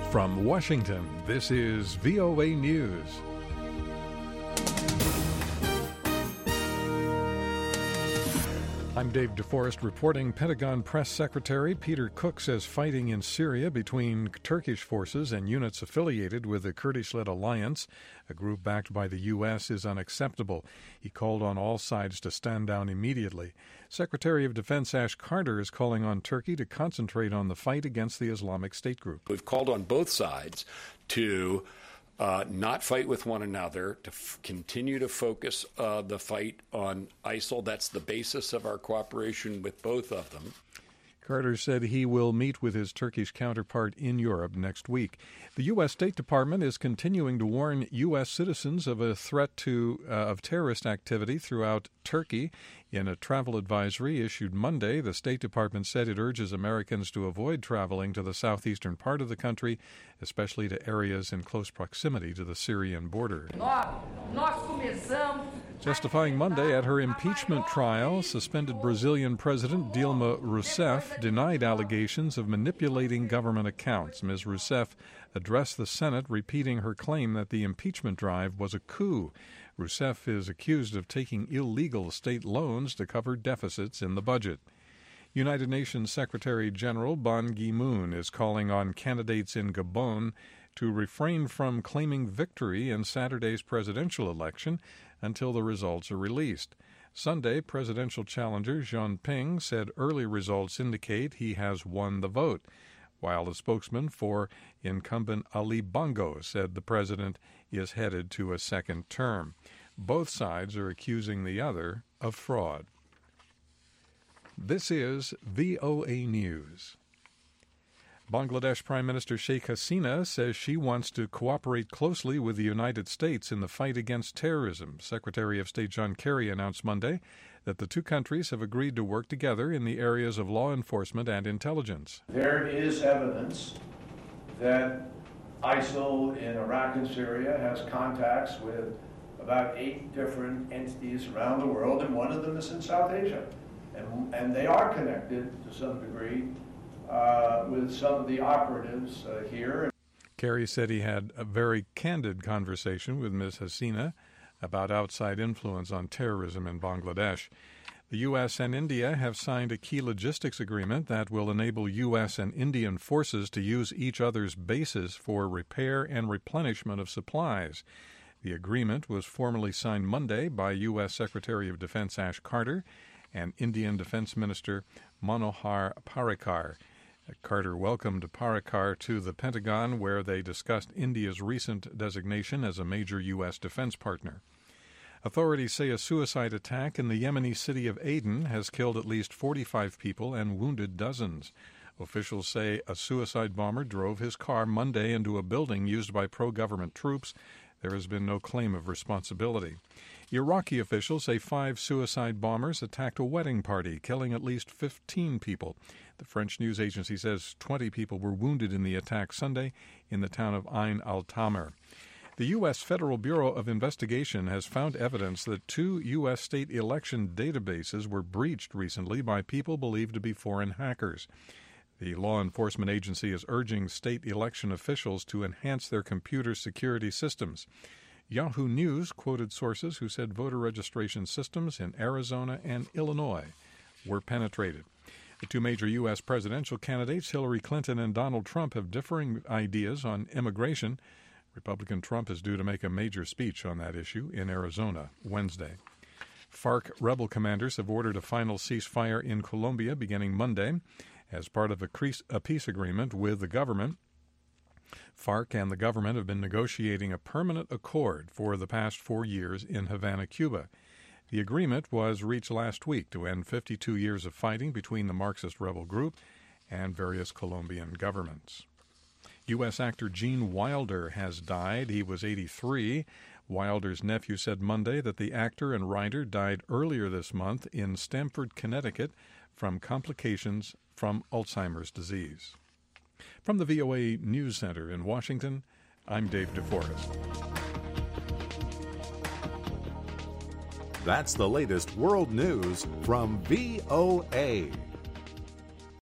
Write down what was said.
From Washington, this is VOA News. I'm Dave DeForest reporting. Pentagon Press Secretary Peter Cook says fighting in Syria between Turkish forces and units affiliated with the Kurdish-led alliance, a group backed by the U.S., is unacceptable. He called on all sides to stand down immediately. Secretary of Defense Ash Carter is calling on Turkey to concentrate on the fight against the Islamic State group. We've called on both sides to not fight with one another, to continue to focus the fight on ISIL. That's the basis of our cooperation with both of them. Carter said he will meet with his Turkish counterpart in Europe next week. The U.S. State Department is continuing to warn U.S. citizens of a threat of terrorist activity throughout Turkey. In a travel advisory issued Monday, the State Department said it urges Americans to avoid traveling to the southeastern part of the country, especially to areas in close proximity to the Syrian border. Testifying Monday at her impeachment trial, suspended Brazilian President Dilma Rousseff denied allegations of manipulating government accounts. Ms. Rousseff addressed the Senate, repeating her claim that the impeachment drive was a coup. Rousseff is accused of taking illegal state loans to cover deficits in the budget. United Nations Secretary General Ban Ki-moon is calling on candidates in Gabon to refrain from claiming victory in Saturday's presidential election until the results are released. Sunday, presidential challenger Jean Ping said early results indicate he has won the vote, while the spokesman for incumbent Ali Bongo said the president is headed to a second term. Both sides are accusing the other of fraud. This is VOA News. Bangladesh Prime Minister Sheikh Hasina says she wants to cooperate closely with the United States in the fight against terrorism. Secretary of State John Kerry announced Monday that the two countries have agreed to work together in the areas of law enforcement and intelligence. There is evidence that ISIL in Iraq and Syria has contacts with about 8 different entities around the world, and one of them is in South Asia. And they are connected to some degree with some of the operatives here. Kerry said he had a very candid conversation with Ms. Hasina about outside influence on terrorism in Bangladesh. The U.S. and India have signed a key logistics agreement that will enable U.S. and Indian forces to use each other's bases for repair and replenishment of supplies. The agreement was formally signed Monday by U.S. Secretary of Defense Ash Carter and Indian Defense Minister Manohar Parrikar. Carter welcomed Parrikar to the Pentagon, where they discussed India's recent designation as a major U.S. defense partner. Authorities say a suicide attack in the Yemeni city of Aden has killed at least 45 people and wounded dozens. Officials say a suicide bomber drove his car Monday into a building used by pro-government troops. There has been no claim of responsibility. Iraqi officials say 5 suicide bombers attacked a wedding party, killing at least 15 people. The French news agency says 20 people were wounded in the attack Sunday in the town of Ain al-Tamr. The U.S. Federal Bureau of Investigation has found evidence that 2 U.S. state election databases were breached recently by people believed to be foreign hackers. The law enforcement agency is urging state election officials to enhance their computer security systems. Yahoo News quoted sources who said voter registration systems in Arizona and Illinois were penetrated. The 2 major U.S. presidential candidates, Hillary Clinton and Donald Trump, have differing ideas on immigration. Republican Trump is due to make a major speech on that issue in Arizona Wednesday. FARC rebel commanders have ordered a final ceasefire in Colombia beginning Monday as part of a peace agreement with the government. FARC and the government have been negotiating a permanent accord for the past 4 years in Havana, Cuba. The agreement was reached last week to end 52 years of fighting between the Marxist rebel group and various Colombian governments. U.S. actor Gene Wilder has died. He was 83. Wilder's nephew said Monday that the actor and writer died earlier this month in Stamford, Connecticut, from complications from Alzheimer's disease. From the VOA News Center in Washington, I'm Dave DeForest. That's the latest world news from VOA.